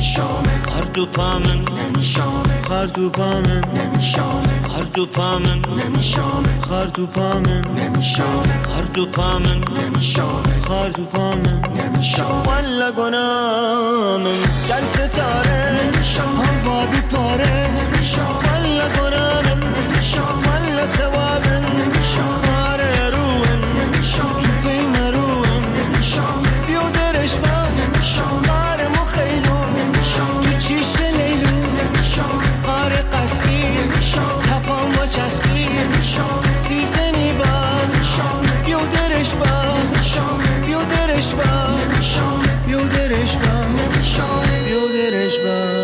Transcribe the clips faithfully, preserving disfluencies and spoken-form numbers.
نمیشامه خردو پامن نمیشامه خردو پامن نمیشامه خردو پامن نمیشامه خردو پامن نمیشامه خردو پامن نمیشامه خردو پامن نمیشامه والا گنامن گل ستاره نمیشامه هوا بیپاره نمیشامه والا گنامن نمیشامه والا ثوابن نمیشامه خاره روحن نمیشامه تو پیم روحن نمیشامه بیودرش با نمیشامه خاره مخیلو نمیشامه تو چیش لیلو نمیشامه خاره قصبی نمیشامه تپان با چسبی نمیشامه سیزنی با نمیشامه بیودرش با نمیشامه بیودرش با نمیشامه بیودرش با نمیشامه بیودرش با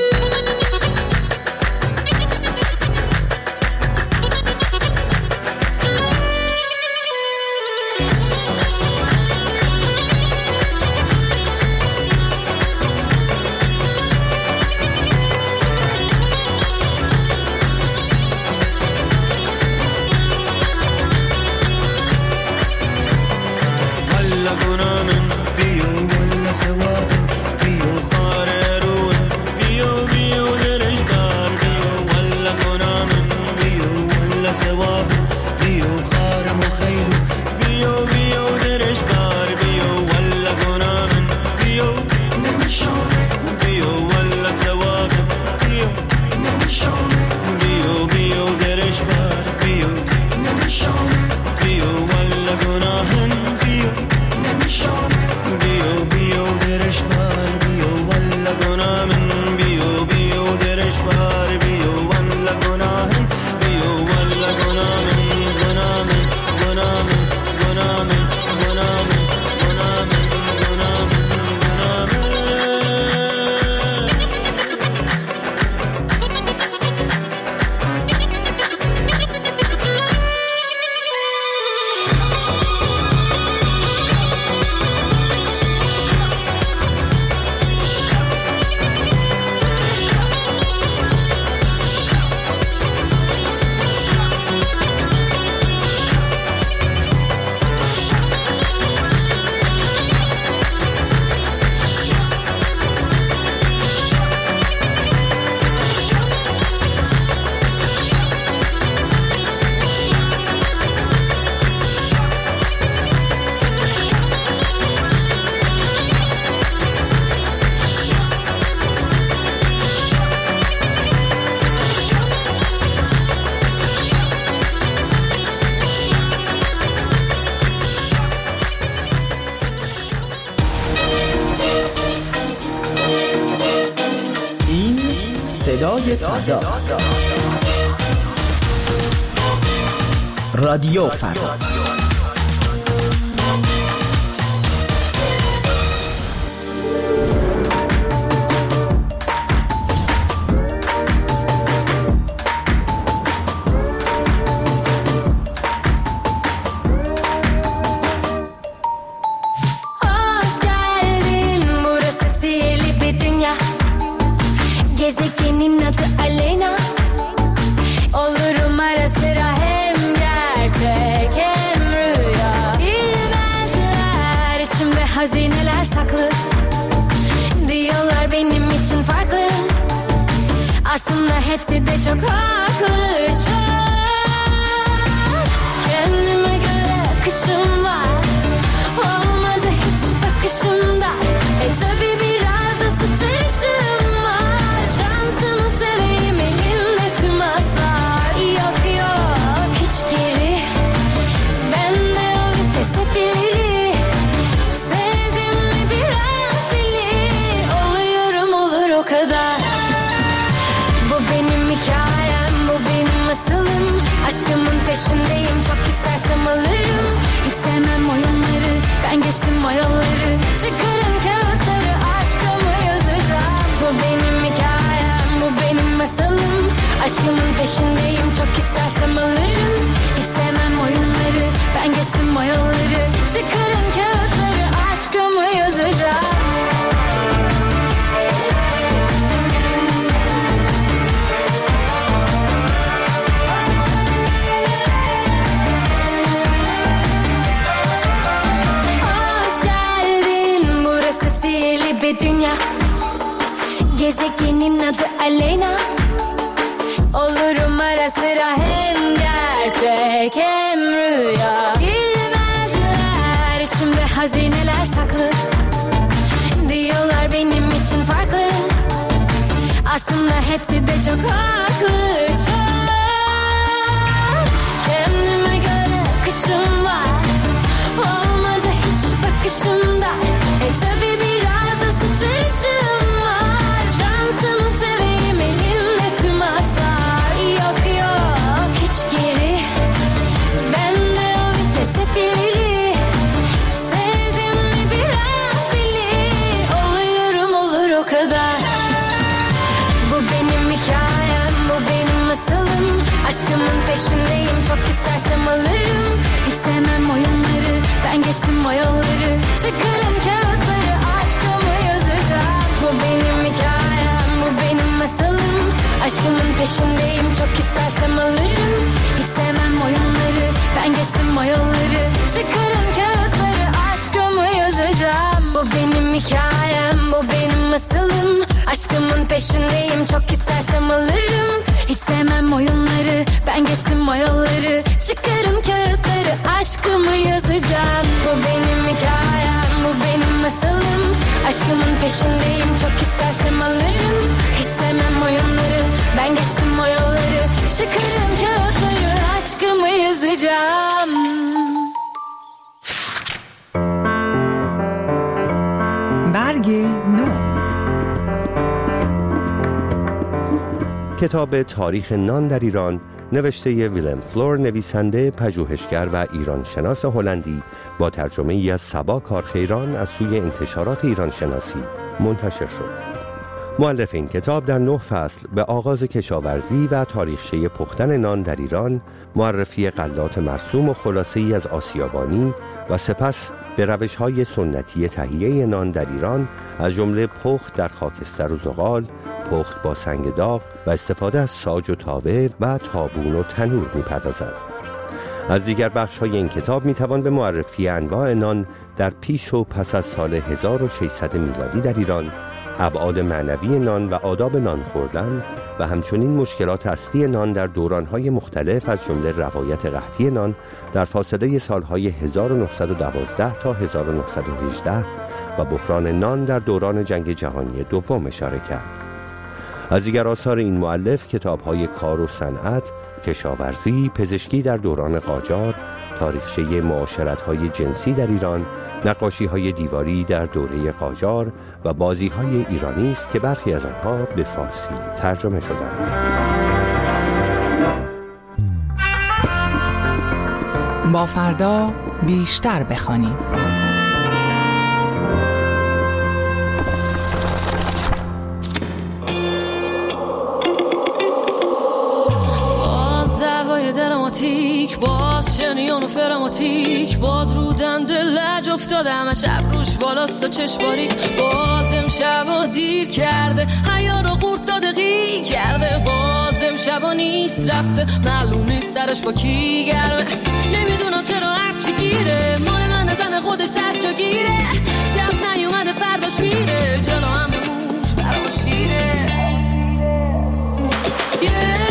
رادیو فردا. Hoş geldin, burası sihirli bir dünya. Gezegenin adı Aleyna. Olurum ara sıra hem gerçek hem rüya. Bilmezler içimde hazineler saklı. Diyorlar benim için farklı. Aslında hepsi de çok haklı. Çok. Kendime göre akışım var. Olmadı hiç bakışımda. E tabi biraz da sıtışım var. Şansımı seveyim elimde tüm aslar. Yok yok hiç geri. Bende o vites hep ileri. Sevdim mi biraz deli. Oluyorum olur o kadar. Bu benim hikayem, bu benim masalım. Aşkımın peşindeyim, çok istersem alırım. Hiç sevmem oyunları, ben geçtim o yolları. Çıkarın kağıtları, aşkımı yazacağım. Bu benim hikayem, bu benim masalım. Aşkımın peşindeyim, çok istersem alırım. Hiç sevmem oyunları, ben geçtim o yolları. Çıkarın kağıtları, aşkımı yazacağım. Dünya gezegenin adı Aleyna. Olurum ara sıra hem gerçek hem rüya. Bilmezler içimde hazineler saklı. Diyorlar benim için farklı. Aslında hepsi de çok haklı. Çok. Kendime göre akışım var. Olmadı hiç bakışımda. E tabi biraz da sıtırışım var. Şansımı seveyim elimde tüm aslar. Yok yok hiç geri. Bende o vites hep ileri. Sevdim mi biraz deli. Oluyorum olur o kadar. Bu benim hikayem, bu benim masalım. Aşkımın peşindeyim, çok istersem alırım. Hiç sevmem oyunları, ben geçtim o yolları. Çıkarın kağıtları, aşkımı yazacağım. Bu benim hikayem, bu benim masalım. Aşkımın peşindeyim, çok istersem alırım. Hiç sevmem oyunları, ben geçtim o yolları. Çıkarın kağıtları, aşkımı yazacağım. Bu benim hikayem, bu benim masalım. Aşkımın peşindeyim, çok istersem alırım. Hiç sevmem oyunları, ben geçtim o yolları. Çıkarın kağıtları, aşkımı yazacağım. Bu benim hikayem, bu benim masalım. Aşkımın peşindeyim, çok istersem alırım. Hiç sevmem oyunları, ben geçtim o yolları. Çıkarın kağıtları, aşkımı yazacağım. برگ نو. کتاب تاریخ نان در ایران نوشته ویلم فلور، نویسنده، پژوهشگر و ایرانشناس هلندی، با ترجمه ای از صبا کارخیران از سوی انتشارات ایرانشناسی منتشر شد. مؤلف این کتاب در نه فصل به آغاز کشاورزی و تاریخچه پختن نان در ایران، معرفی غلات مرسوم و خلاصه‌ای از آسیابانی و سپس به روش‌های سنتی تهیه نان در ایران از جمله پخت در خاکستر و زغال، پخت با سنگ داغ و استفاده از ساج و تاوه و تابون و تنور می‌پردازد. از دیگر بخش‌های این کتاب می‌توان به معرفی انواع نان در پیش و پس از سال هزار و ششصد میلادی در ایران، ابعاد معنوی نان و آداب نان خوردن و همچنین مشکلات اصلی نان در دوران‌های مختلف از جمله روایت قحطی نان در فاصله سال‌های هزار و نهصد و دوازده تا هزار و نهصد و هجده و بحران نان در دوران جنگ جهانی دوم اشاره کرد. از دیگر آثار این مؤلف کتاب‌های کار و صنعت، کشاورزی، پزشکی در دوران قاجار، تاریخچه معاشرت‌های جنسی در ایران، نقاشی‌های دیواری در دوره قاجار و بازی‌های ایرانی است که برخی از آنها به فارسی ترجمه شده‌اند. با فردا بیشتر بخوانیم. دراماتیک باز شنیان و فراماتیک باز رو دنده لج افتاده همه شب روش بالاست و چشم باریک باز امشبا دیر کرده حیا رو قورت داده غی کرده باز امشبا نیست رفته معلوم نیست سرش با کی گرمه نمیدونم چرا هرچی گیره مال من زن خودش سر جا گیره شب نیومده فرداش میره جلو هم به موش برام شیره yeah.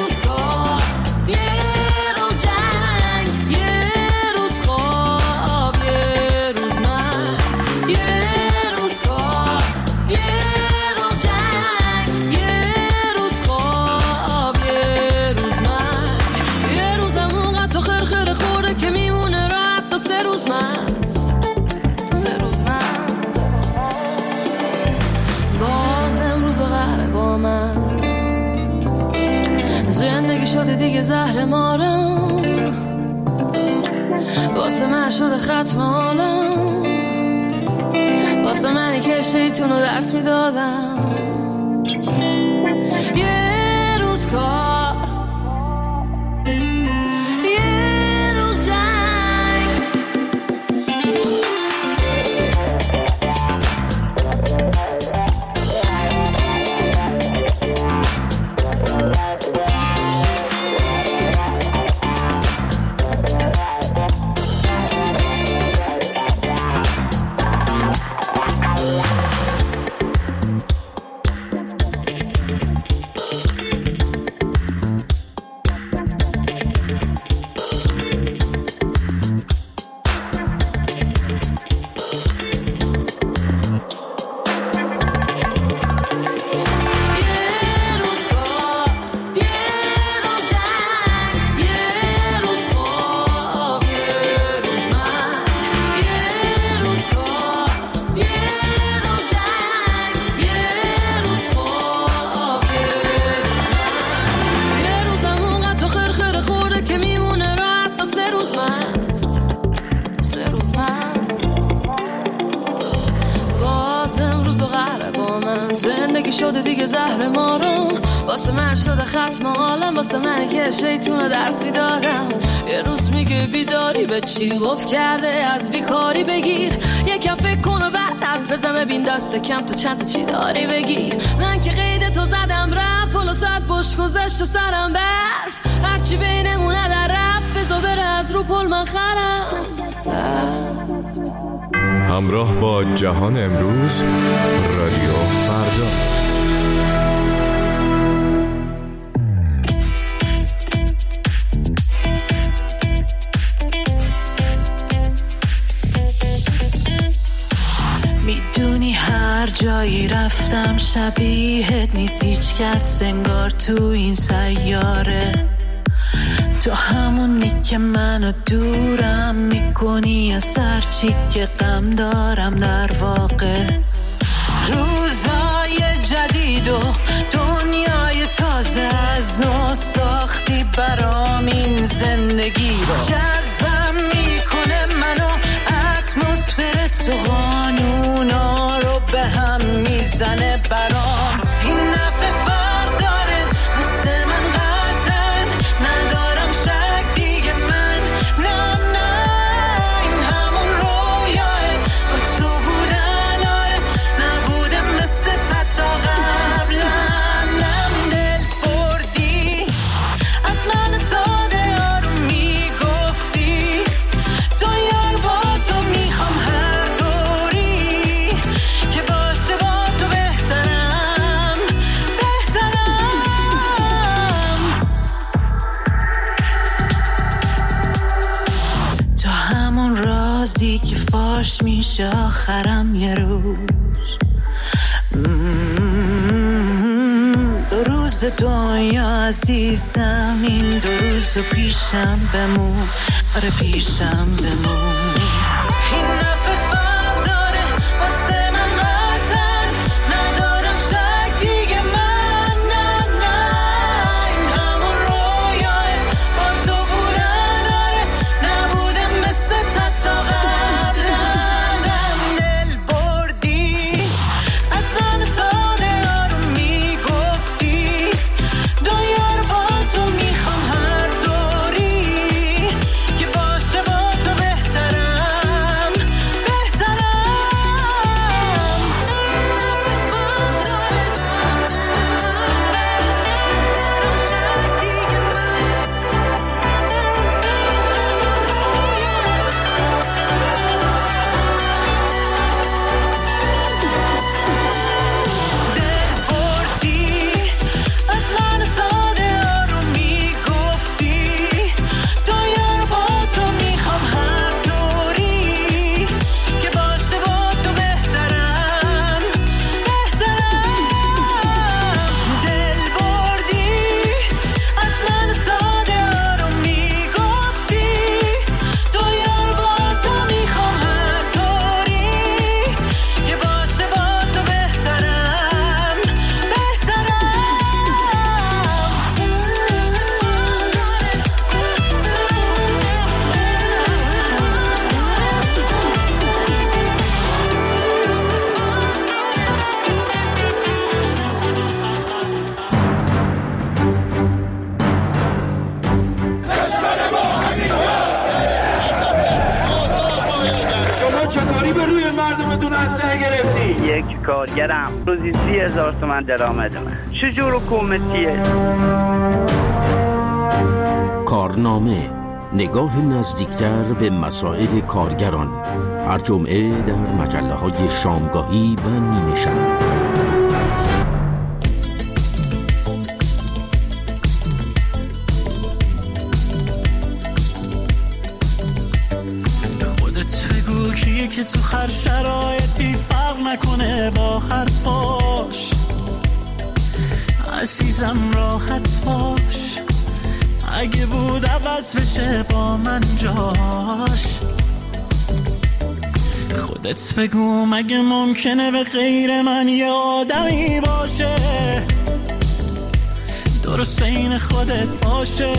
زندگی شده دیگه زهر مارم واسه من شده ختم حالم واسه منی که شیطون رو درس میدادم یه روز کار یه روز جنگ شده دیگه زهر ما رو، واسه من شده ختم عالم، واسه من که شیطون درس میدادم. یه روز میگه بیداری به چی گفت کرده، از بیکاری بگیر یکم فکر کن و بعد حرف بزن، ببین دست کم تو چند تا چی داری بگیر. من که قید تو زدم رفت، فلو ساعت بش گذشت و سرم برف، هرچی بینمونه در رفت، بزا بره از رو پل من خرم رفت. همراه با جهان امروز، رادیو فردا. میدونی هر جایی رفتم شبیهت نیست هیچ کس انگار تو این سیاره، تو همونی که منو دورم میکنی از هرچی که غم دارم. در واقع روزای جدید و دنیای تازه از نو ساختی برام این زندگی رو، جذبم میکنه منو اتمسفر تو، قانونا رو به هم میزنه برام. این نفع فرق داره مثل من قطعا ندارم شک دیگه من، نه نه این همون رویاه با تو بودن، آره نبوده مثل تا قبلم. نم دل بردی از من ساده ها رو میگفتی، تو یار با تو میخوام هر طوری که باشه با تو بهترم بهترم. تو همون رازی که فاش میشه آخرم یه روز، دو روز دنیا عزیزم، این دو روز پیشم بمون، آره پیشم بمون. این نفع فرق داره واسه من قطعا ندارم شک دیگه من، نه نه این همون رویاه با تو بودن، آره نبوده مثل تا قبلم. دل بردی از من ساده ها رو میگفتی، دنیا رو با تو میخوام هر طوری که باشه با تو بهترم بهترم. دل بردی از من ساده ها رو میگفتی، دنیا رو با تو میخوام هر طوری که باشه با تو بهترم بهترم. دل بردی از من ساده ها رو میگفتی، دنیا رو با تو میخوام هر طوری که باشه با تو بهترم بهترم. شما چطوری به روی مردمتون اسلحه گرفتی؟ یک کارگرم روزی سی هزار تومن درآمدمه، چجور حکومتیه؟ کارنامه، نگاه نزدیکتر به مسائل کارگران، هر جمعه در مجله های شامگاهی و نیمه شب. خودت بگو کیه که تو هر شرایطی فرق نکنه با حرفاش، عزیزم راحت باش، اگه بود عوض بشه با من جاش. خودت بگو مگه ممکنه به غیر من یه آدمی باشه، درست این خودت باشه،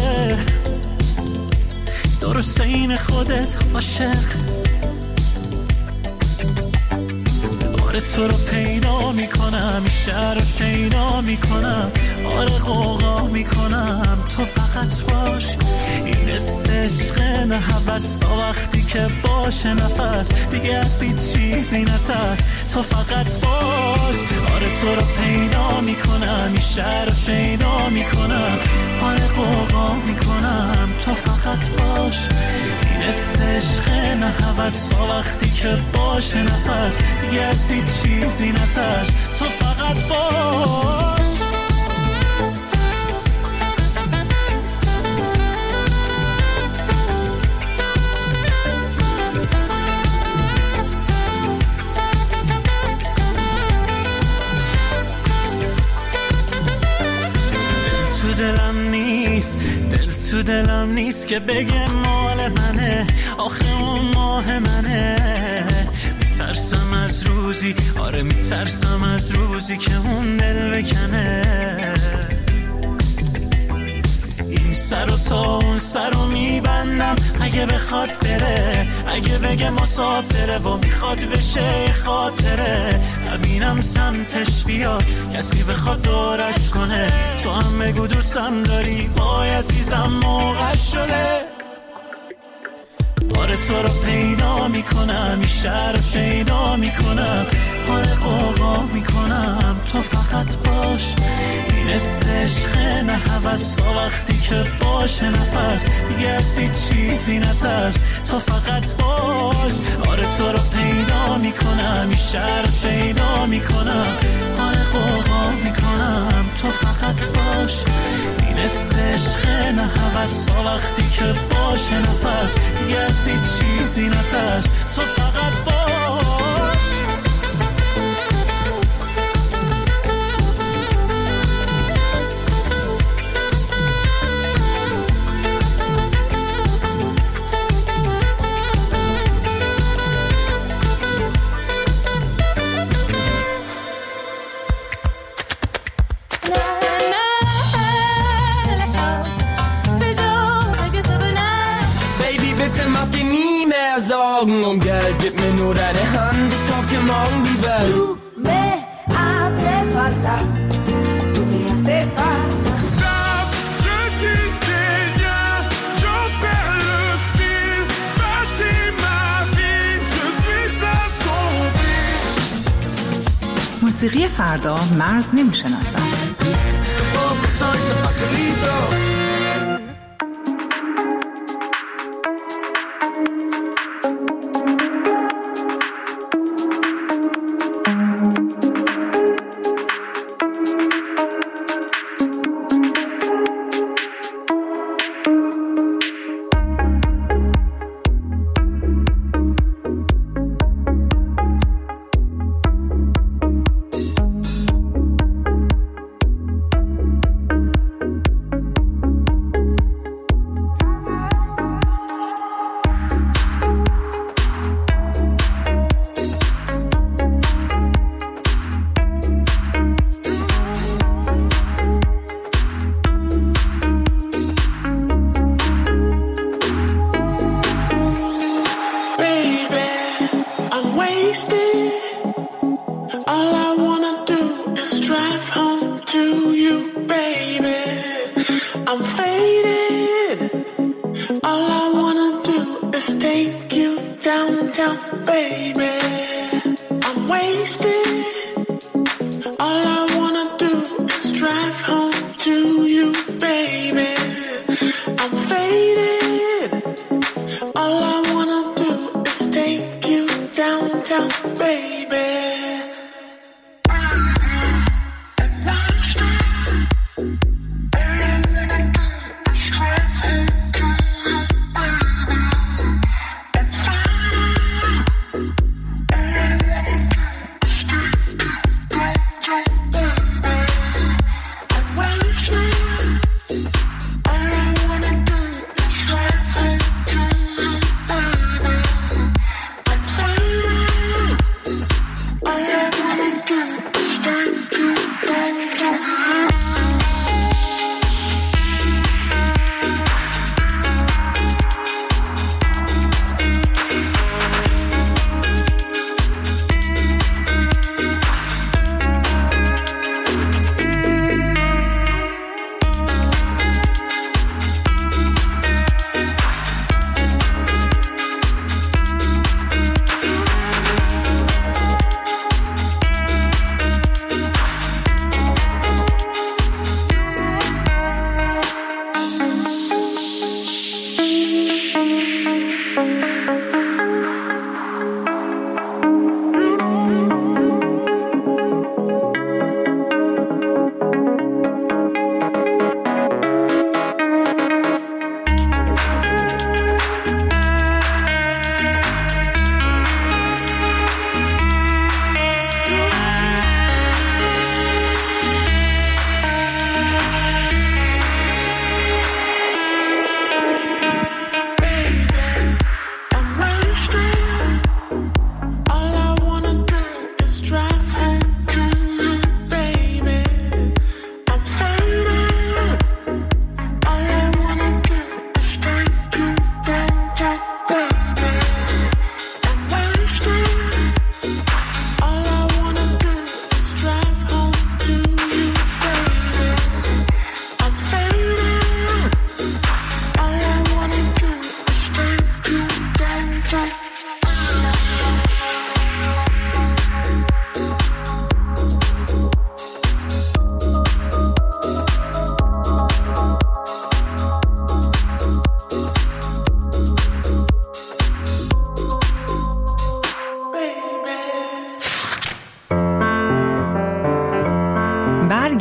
درست این خودت عاشق. آره تو رو پیدا میکنم، این شهر رو شیدا میکنم، آره غوغا میکنم، تو فقط باش. این عشق نه هوس تا وقتی که باشه نفس دیگه از هیچ چیزی نترس، تو فقط باش. آره تو رو پیدا میکنم، این شهر رو شیدا میکنم، آره غوغا میکنم، تو فقط باش. این عشق نه هوس تا وقتی که باشه نفس دیگه از هیچ چیزی نترس، تو فقط باش. دلم نیست، دل تو دلم نیست که بگه مال منه، آخه اون ماه منه. میترسم از روزی، آره میترسم از روزی که اون دل بکنه. این سر و تا اون سر رو میبندم اگه بخواد بره، اگه بگه مسافره و میخواد بشه خاطره. نبینم سمتش بیاد کسی بخواد دورش کنه، تو هم بگو دوستم داری وای عزیزم موقع شده. آره تو رو پیدا میکنم، این شهر رو شیدا میکنم، آره غوغا میکنم، تو فقط باش. این عشق نه هوس تا وقتی که باشه نفس دیگه از هیچ چیزی نترس، تو فقط باش. آره تو رو پیدا میکنم، این شهر رو شیدا میکنم، آره غوغا میکنم، تو فقط باش. این عشق نه هوس تا وقتی که باشه نفس دیگه از هیچ چیزی نترس، تو فقط باش. Um Geld, gib mir nur deine Hand, ich kauf dir morgen die Welt. Du me hace falta, tu me hace falta. Stop, je dis rien, j'en perds le fil. Bâtis ma vie, je suis assombri. موسیقی فردا مرز نمیشناسد.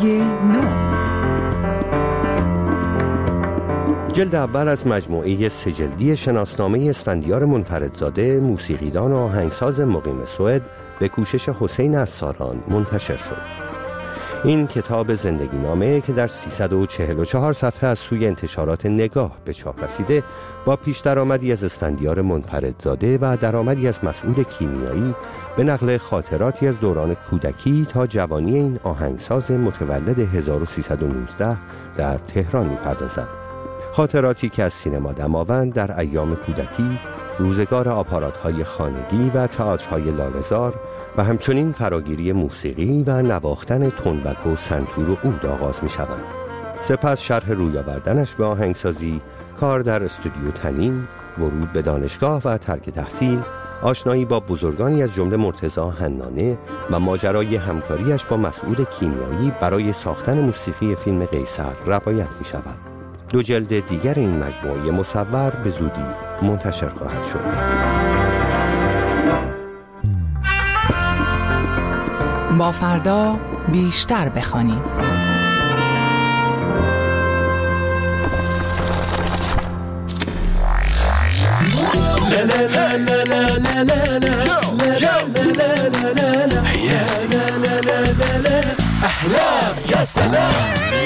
صدای نو. جلد اول از مجموعه سه جلدی شناسنامه اسفندیار منفردزاده، موسیقیدان و آهنگساز مقیم سوئد، به کوشش حسین عصاران منتشر شد. این کتاب زندگی نامه که در سیصد و چهل و چهار صفحه از سوی انتشارات نگاه به چاپ رسیده، با پیش درآمدی از اسفندیار منفردزاده و درآمدی از مسئول کیمیایی به نقل خاطراتی از دوران کودکی تا جوانی این آهنگساز متولد هزار و سیصد و نوزده در تهران می‌پردازد. خاطراتی که از سینما دماوند در ایام کودکی، روزگار آپارات‌های خانگی و تئاترهای لاله‌زار و همچنین فراگیری موسیقی و نواختن تنبک و سنتور و عود آغاز می‌شود. سپس شرح روی آوردنش به آهنگسازی، کار در استودیو تنین، ورود به دانشگاه و ترک تحصیل، آشنایی با بزرگانی از جمله مرتضی حنانه و ماجرای همکاریش با مسعود کیمیایی برای ساختن موسیقی فیلم قیصر روایت می‌شود. دو جلد دیگر این مجموعه مصور به زودی منتشر خواهد شد. با فردا بیشتر بخوانیم. احلام يا سلام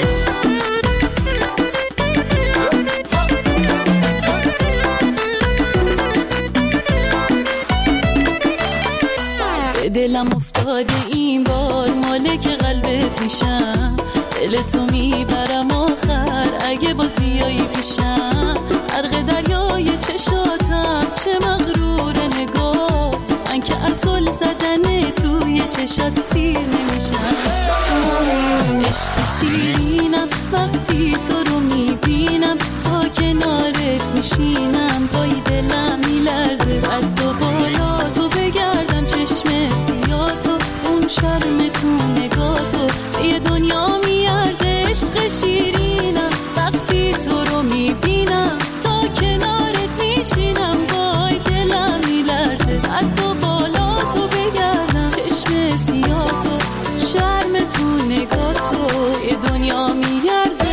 دلم افتاده این بار مالک قلب پیشم، دل تو میبرم آخر اگه باز بیایی پیشم. غرق دریای چشاتم چه مغرور نگاه، من که از زل زدن توی چشات سیر نمیشم. عشق شیرینم وقتی تو رو میبینم، تا کنارت میشینم پای دلم میلرزه. قد و بالا تو بگردم چشم سیاتو، اون شرم تو نگاتو یه دنیا میارزه. عشق شیرینم وقتی تو رو میبینم، تا کنارت میشینم پای دلم میلرزه. قد و بالا تو بگردم چشم سیاتو، شرم تو نگاتو یه دنیا میارزه.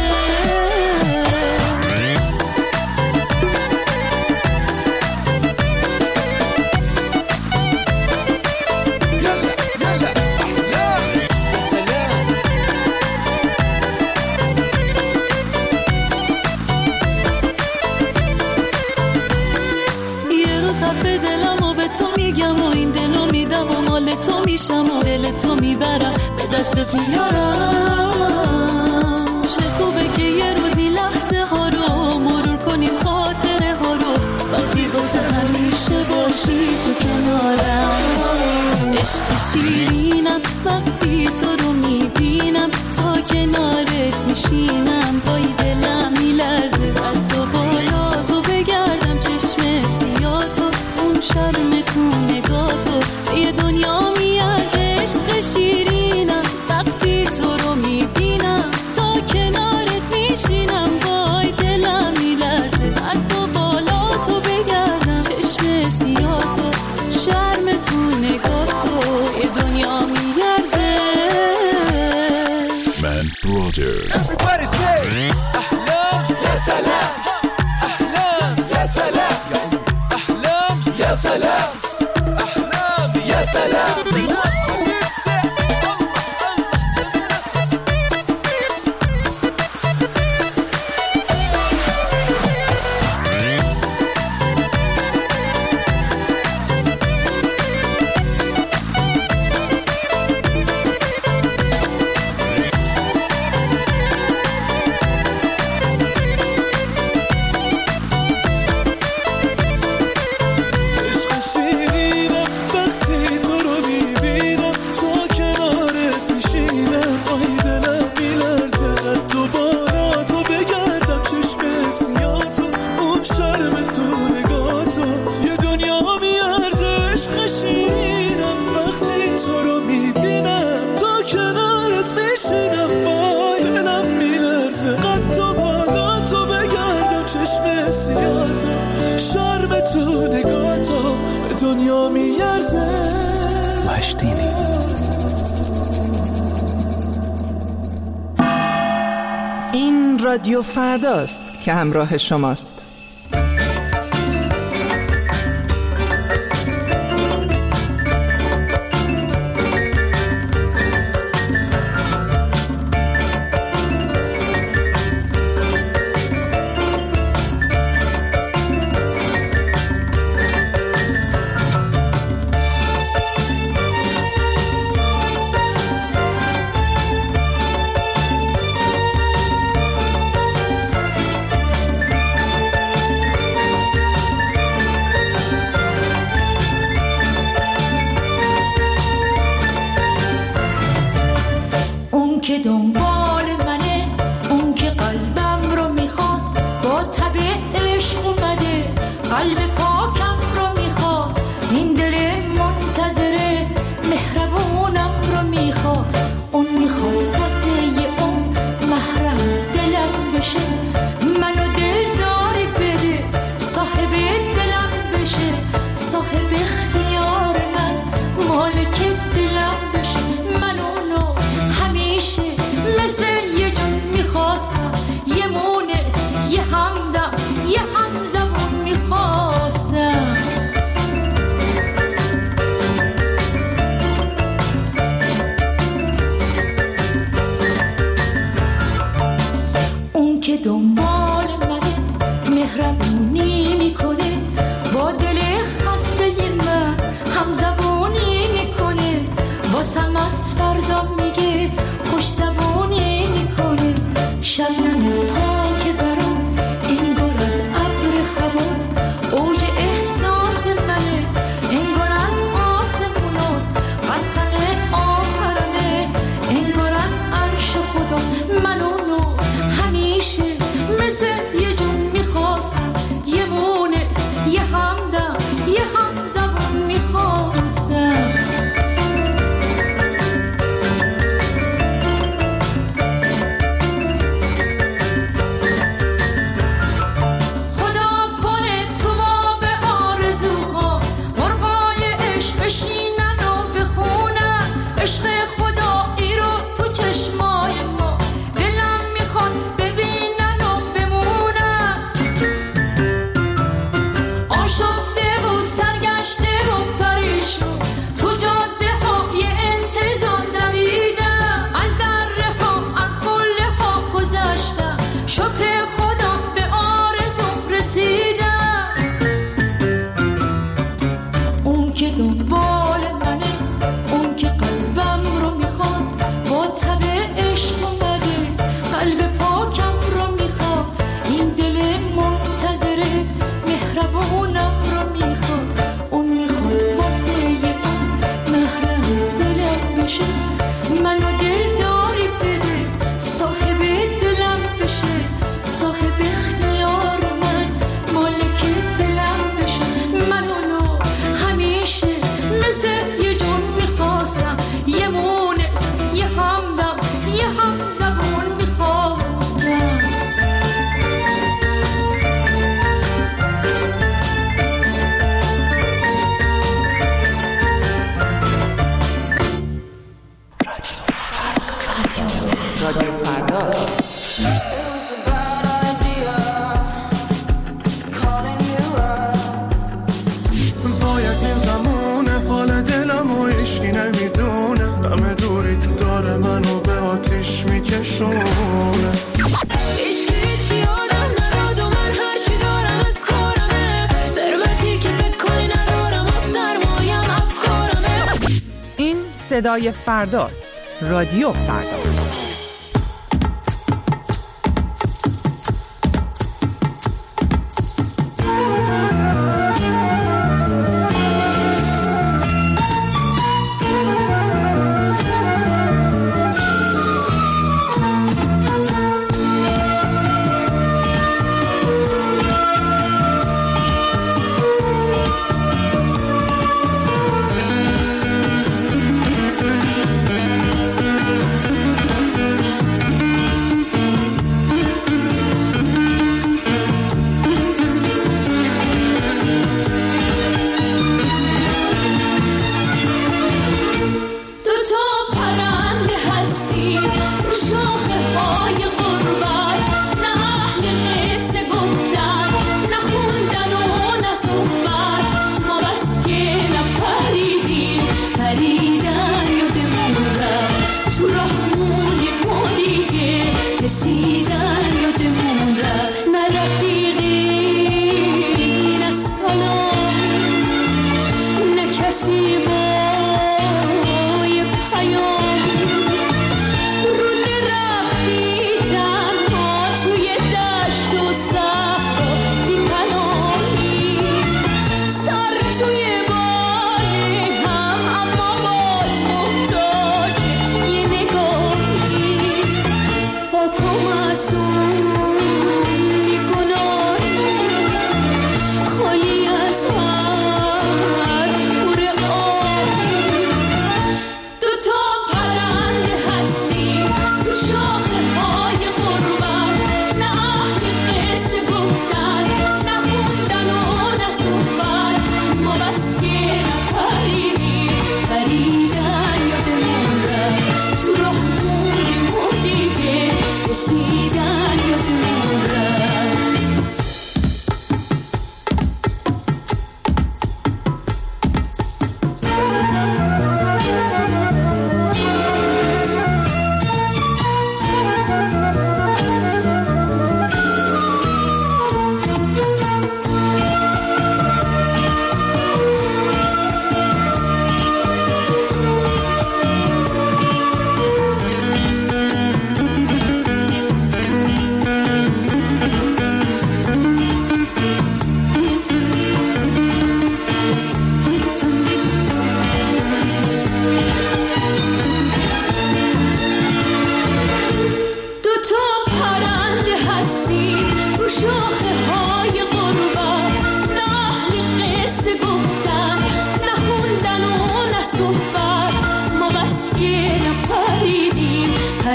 تو میشم و دل تو میبرم به دستت میارم. چه خوبه که یه روزی لحظه ها رو مرور کنیم، خاطره ها رو، وقتی واسه همیشه باشی تو کنارم. عشق شیرینم وقتی تو رو میبینم، تا کنارت میشینم پای دلم میلرزه. قد و بالا تو بگردم چشم سیاتو، اون شرم تو نگاتو یه دنیا میارزه. عشق شیرینم وقتی تو رو میبینم، تا کنارت میشینم پای دلم میلرزه. قد و بالا تو بگردم چشم سیاتو، شرم تو نگاتو یه دنیا میارزه. من برادر Everybody say احلام يا سلام، احلام يا سلام، احلام يا سلام، احلام يا سلام. شرم تو نگاتو به دنیا میارزه. وحشتینی رادیو فرداست که همراه شماست. که دنبال منه، اون که قلبم رو میخواد، با تب عشق اومده، قلب پاکم رو میخواد، این دل منتظره، مهربونم رو میخواد، اون میخواد واسه اون محرم دلم بشه، منو دلداری بده، صاحب دلم بشه، صاحب اختیار من، مالک دلم بشه، من اونو همیشه مثل یه جون میخواستم، یه مونس، یه همدم، یه همزبون میخواستم. اون که دنبال منه، مهربونی میکنه، با دل خسته من همزبونی میکنه، واسم از فردا میگه خوش زبونی میکنه، شبنم پاک برام انگار از ابر حواس، اوج احساس منه انگار از آسموناست، قسم آخرمه انگار از عرش خدا، من اونو همیشه مثل یه جون میخواستم، یه مونس، یه همدم، یه همزبون میخواستم. عشق خدایی رو تو چشمای ما، دلم میخواد ببینن و بمونن، آشفته و سرگشته و پریشون، تو جاده های انتظار دویدم، از دره ها از قله ها گذشتم، شکر خدا به آرزوم رسیدم. اون که دنبال منه، اون که قلبم رو میخواد، با تب عشق اومده، قلب پاکم رو میخواد، این دل منتظره، مهربونم رو میخواد، اون میخواد واسه اون محرم دلم بشه، منو دلداری بده، صاحب دلم بشه، صاحب اختیار من، مالک دلم بشه، من اونو همیشه مثل یه جون میخواستم، یه مونس، یه همدم، یه همزبون میخواستم. رادیو فردا. وای از این زمونه، حال دلم و عشقی نمیدونه، غم دوری داره منو به آتیش میکشونه. عشقی هیچی آدم نداد و من هرچی دارم از کارمه، ثروتی که فکر کنی ندارم و سرمایم افکارمه. این صدای فرداست. رادیو فردا.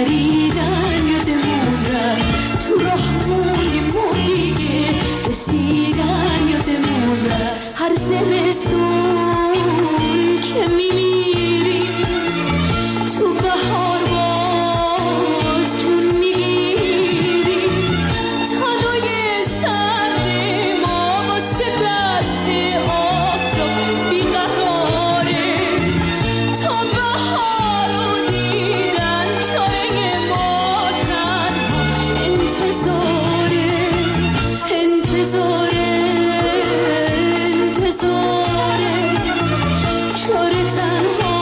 پریدن یادمون رفت تو راهمونیم و دیگه رسیدن یادمون رفت هر زمستون که میمیریم تو بهار باز جون میگیریم تنهای سرد ما واسه دست آفتاب بیقراره تا بهار رو دیدن چاره ما تنها انتظاره انتظاره انتظاره چاره تنها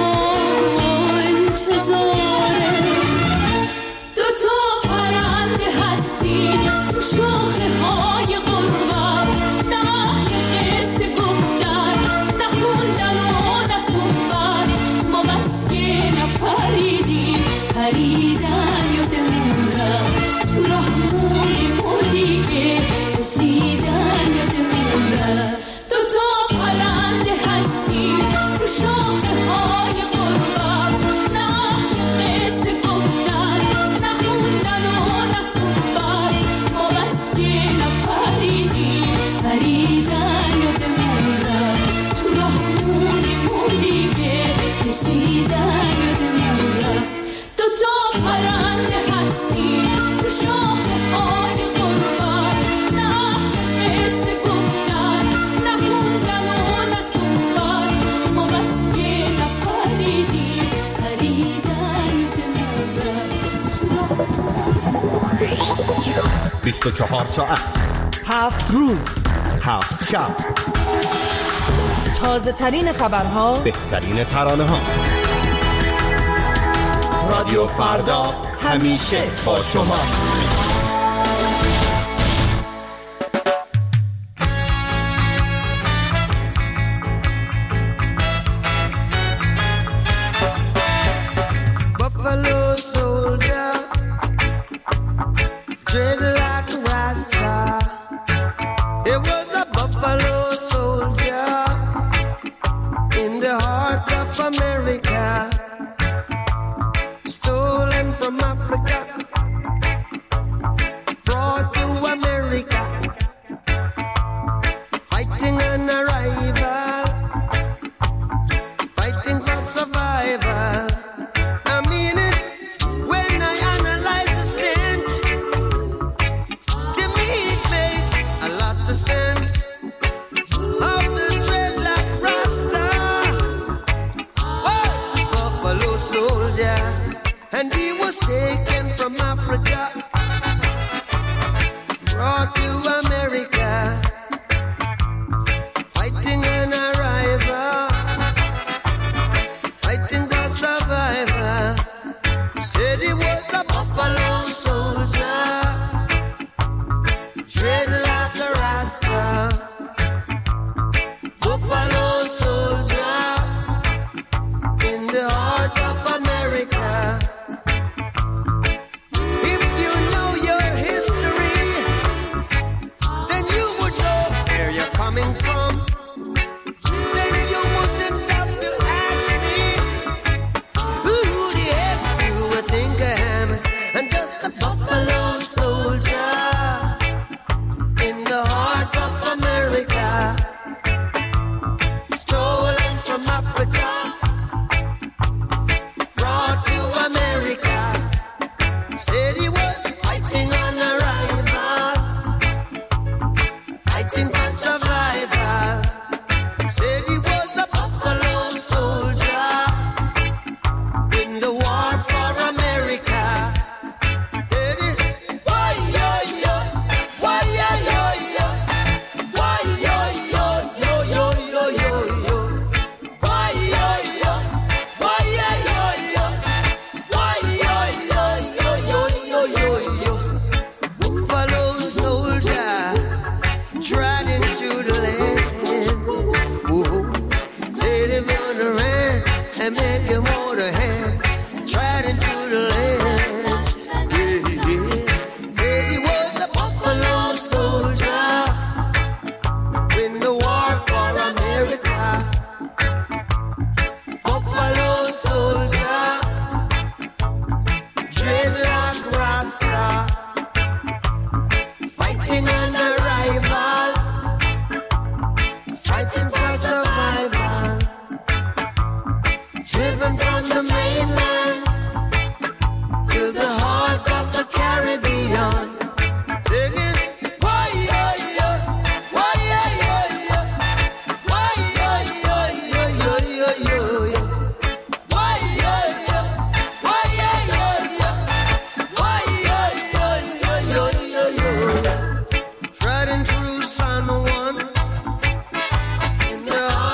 انتظاره دو تا پرنده هستیم تو شاخه های غربت نه قصه گفتن نه خوندن و نه صحبت ما بس که نپریدیم پریدن یادمون رفت تو راهمونیم و دیگه رسیدن یادمون رفت دو تا پرنده هستیم رو شاخه های غربت نه قصه گفتن نه خوندن و نه صحبت ما بس که نپریدیم پریدن یادمون رفت تو راهمونیم و دیگه رسیدن یادمون رفت دو تا پرنده هستیم رو شاخه های غربت نه قصه گفتن نه خوندن و نه صحبت ما بس که نپریدیم پریدن یادمون رفت تو بیست و چهار ساعت هفت روز هفت شب تازه ترین خبرها بهترین ترانه ها رادیو فردا همیشه با شماست. Buffalo soldier, dread like a rasta. It was a buffalo soldier in the heart of America, stolen from Africa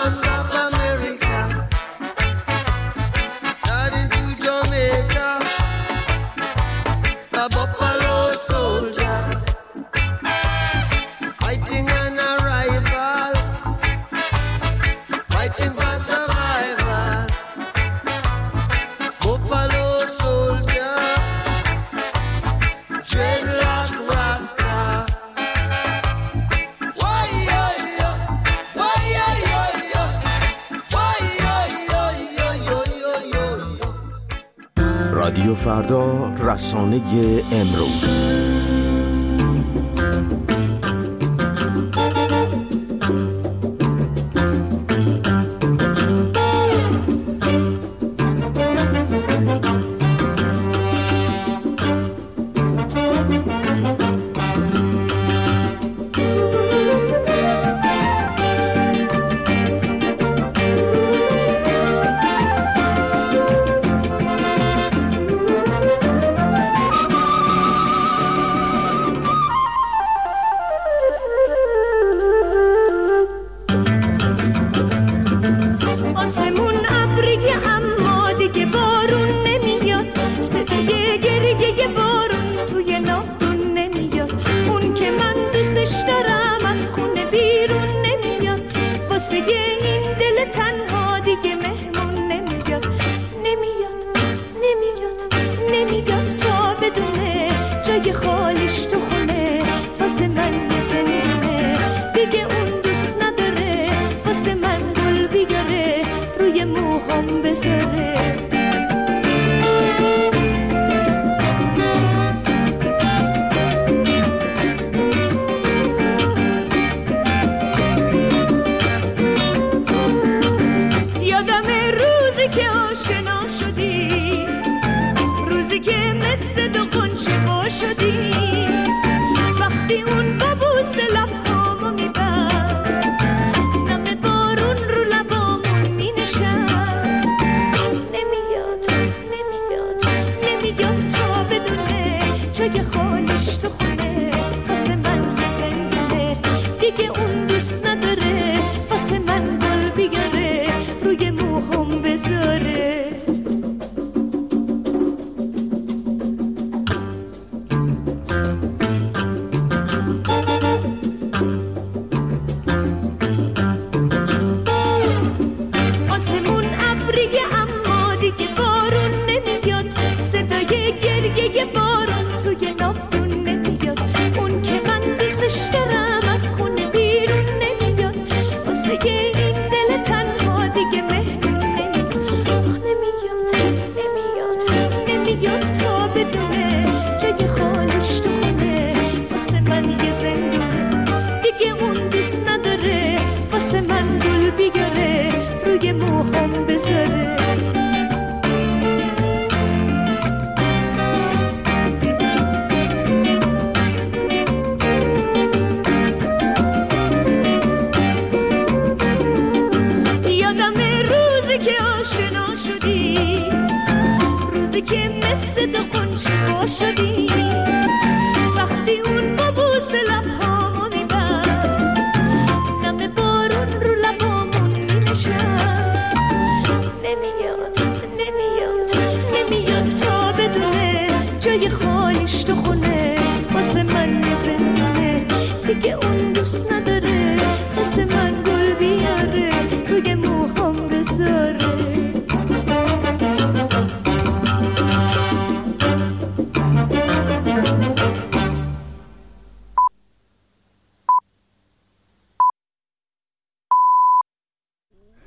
Sons of America, heading to Jamaica, a buffalo soldier, fighting an arrival, fighting for survival. Buffalo soldier, dreadlock rasta. Why yo yo, why yo yo yo, why yo yo yo yo yo yo. رادیو فردا، رسانه امروز. جای خالیش تو خونه واسه من زندونه دیگه اون دوست نداره